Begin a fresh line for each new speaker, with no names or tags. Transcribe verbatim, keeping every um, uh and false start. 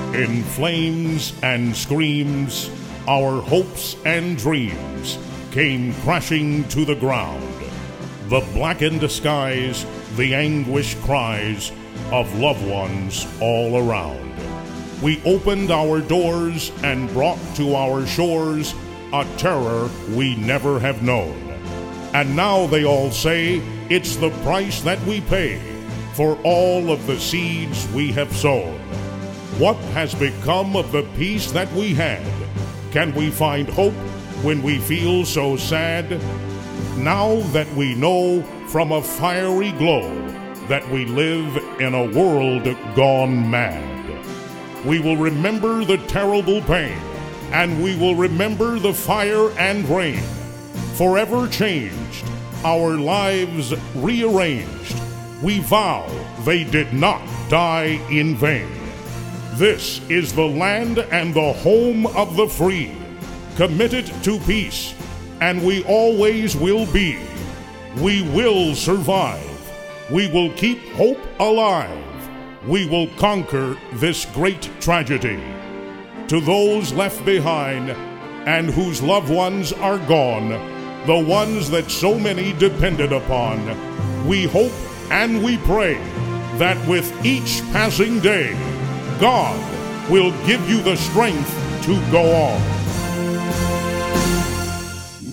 In flames and screams, our hopes and dreams came crashing to the ground. The blackened skies, the anguished cries of loved ones all around. We opened our doors and brought to our shores a terror we never have known. And now they all say it's the price that we pay for all of the seeds we have sown. What has become of the peace that we had? Can we find hope when we feel so sad? Now that we know from a fiery glow that we live in a world gone mad, we will remember the terrible pain, and we will remember the fire and rain. Forever changed, our lives rearranged, we vow they did not die in vain. This is the land and the home of the free, committed to peace, and we always will be. We will survive. We will keep hope alive. We will conquer this great tragedy. To those left behind and whose loved ones are gone, the ones that so many depended upon, we hope and we pray that with each passing day, God will give you the strength to go on.